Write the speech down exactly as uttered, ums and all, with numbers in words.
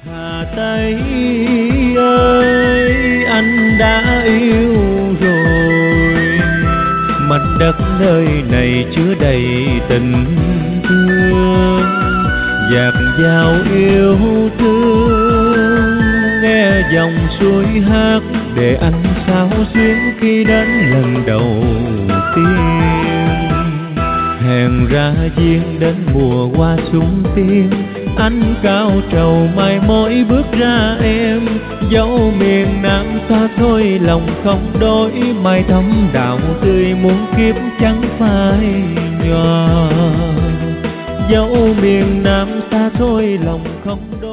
Hà Tây ơi, anh đã yêu rồi. Mảnh đất nơi này chứa đầy tình thương, dạt dào yêu thương. Nghe dòng suối hát để anh sao xuyến khi đến lần đầu tiên. Hẹn ra duyên đến mùa hoa súng tiên, anh cao trầu mai mối bước ra em. Dẫu miền Nam xa xôi lòng không đổi, mai thắm đào tươi muôn kiếp chẳng phai nhòa. Dẫu miền Nam xa xôi lòng không đổi.